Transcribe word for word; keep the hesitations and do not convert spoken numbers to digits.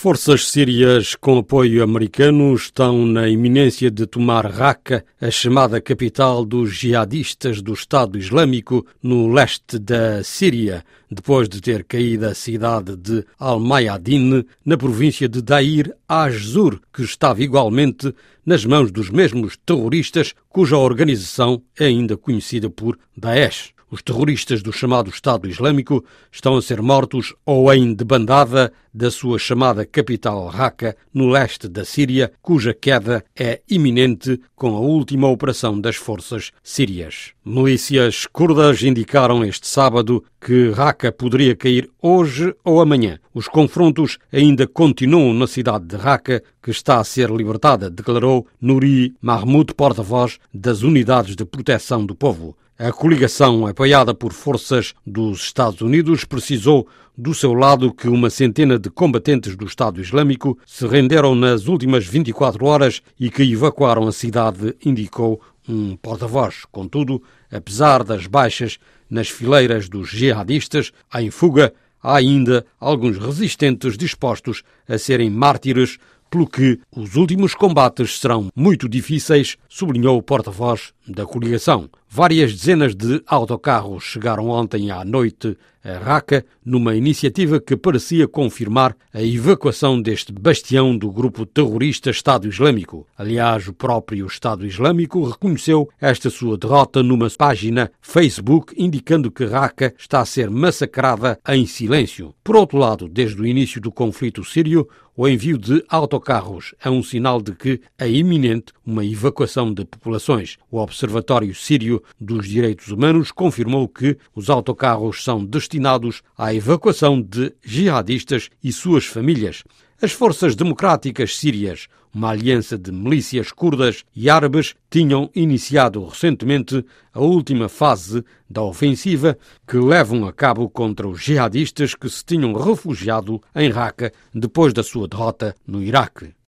forças sírias com apoio americano estão na iminência de tomar Raqqa, a chamada capital dos jihadistas do Estado Islâmico no leste da Síria, depois de ter caído a cidade de Al-Mayadin, na província de Deir az-Zor, que estava igualmente nas mãos dos mesmos terroristas, cuja organização é ainda conhecida por Daesh. Os terroristas do chamado Estado Islâmico estão a ser mortos ou em debandada da sua chamada capital Raqqa, no leste da Síria, cuja queda é iminente com a última operação das forças sírias. Milícias curdas indicaram este sábado que Raqqa poderia cair hoje ou amanhã. Os confrontos ainda continuam na cidade de Raqqa, que está a ser libertada, declarou Nouri Mahmoud, porta-voz das Unidades de Proteção do Povo. A coligação, apoiada por forças dos Estados Unidos, precisou do seu lado que uma centena de combatentes do Estado Islâmico se renderam nas últimas vinte e quatro horas e que evacuaram a cidade, indicou um porta-voz. Contudo, apesar das baixas nas fileiras dos jihadistas em fuga, há ainda alguns resistentes dispostos a serem mártires, pelo que os últimos combates serão muito difíceis, sublinhou o porta-voz da coligação. Várias dezenas de autocarros chegaram ontem à noite a Raqqa, numa iniciativa que parecia confirmar a evacuação deste bastião do grupo terrorista Estado Islâmico. Aliás, o próprio Estado Islâmico reconheceu esta sua derrota numa página Facebook, indicando que Raqqa está a ser massacrada em silêncio. Por outro lado, desde o início do conflito sírio, o envio de autocarros é um sinal de que é iminente uma evacuação de populações. O Observatório Sírio dos Direitos Humanos confirmou que os autocarros são destinados à evacuação de jihadistas e suas famílias. As forças democráticas sírias, uma aliança de milícias curdas e árabes, tinham iniciado recentemente a última fase da ofensiva que levam a cabo contra os jihadistas que se tinham refugiado em Raqqa depois da sua derrota no Iraque.